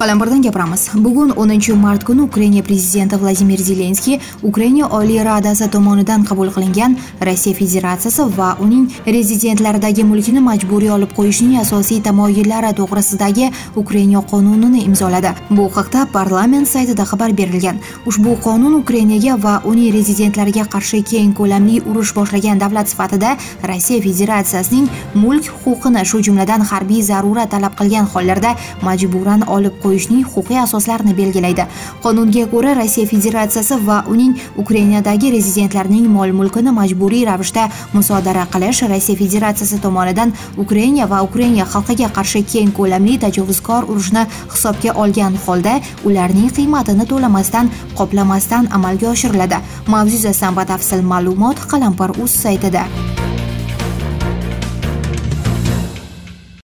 Qalampirdan gapiramiz. Bugun 10-mart kuni Ukraina prezidenti Vladimir Zelenskiy Ukraina Oliy Radasi tomonidan qabul qilingan Rossiya Federatsiyasi va uning rezidentlaridagi mulkni majburiy olib qo'yishning asosiy tamoyillari to'g'risidagi Ukraina qonunini imzoladi. Bu haqda parlament saytida xabar berilgan. Ushbu qonun Ukrainaga va uning rezidentlariga qarshi keng ko'lamli urush boshlagan davlat sifatida Rossiya Federatsiyasining mulk huquqini, shu jumladan harbiy zarurat talab qilgan hollarda majburan olib qo'yishning huquqiy asoslarini belgilaydi. Qonunga ko'ra Rossiya Federatsiyasi va uning Ukrainadagi rezidentlarining mol-mulkini majburiy ravishda musodara qilish Rossiya Federatsiyasi tomonidan Ukraina va Ukraina xalqiga qarshi keng ko'lamli tajovuzkor urushni hisobga olgan holda ularning qiymatini to'lamasdan, qoplamasdan amalga oshiriladi. Mavzu yuzasidan batafsil ma'lumot Qalampir.uz saytida.